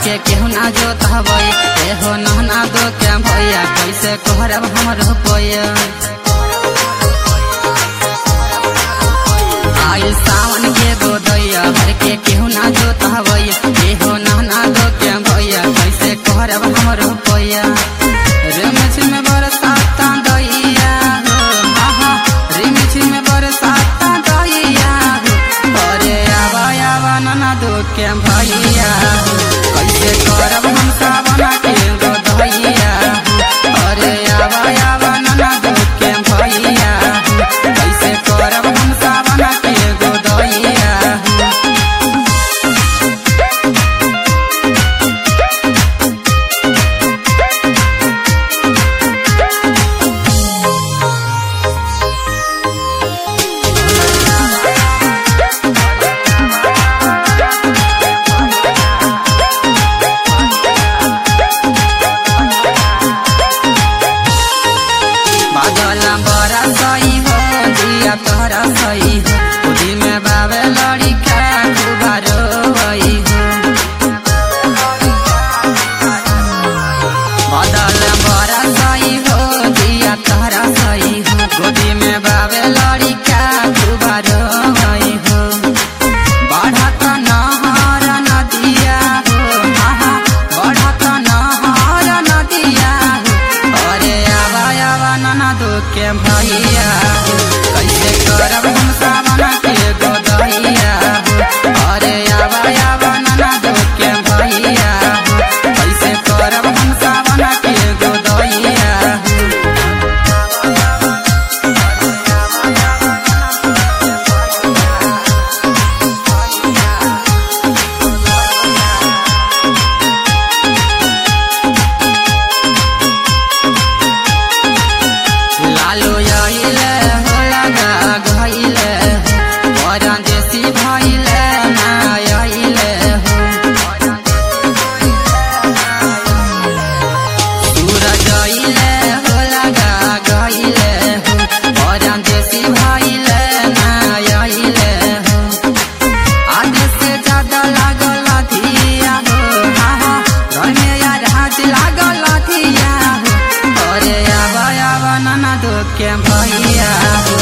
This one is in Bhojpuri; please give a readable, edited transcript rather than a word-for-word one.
के केहू ना जोत हवई एहो नहना दो के भैया कैसे कहरब हमर रुपया आइल सावन के गोदैया घर के केहू ना जोत हवई एहो नहना दो के भैया कैसे कहरब हमर रुपया रिमझ में बरसात दैया हो आहा रिमझ में बरसात दैया हो अरे आवा नना दो के भैया कैसे करब हम सावन के गोदैया अरे आवा नना दो के भैया कैसे करब हम सावन के गोदैया बड़ा सही हो दिया तोहरा सही हो खुदी में बाबे लड़ी का दुबारो वही हो बदल बड़ा सही हो दिया तोहरा सही हो खुदी में बाबे लड़ी का दुबारो वही हो बढ़त नहर नदिया हो आहा बढ़त नहर नदिया हो अरे आवा नना दो के भैया कैसे करब हम सावन के गोदैया अरे आवा नना दो के भैया कैसे करब हम सावन के गोदैया लालू आइले हो लगा गइले परदेसी भइले ना आइले हो सूरज आइले हो लगा गइले हो परदेसी भइले ना आइले हो आज से ज्यादा लागल थिया हो आहा घर में यार हाथ लागल थिया हो अरे आवा नना दो के भैया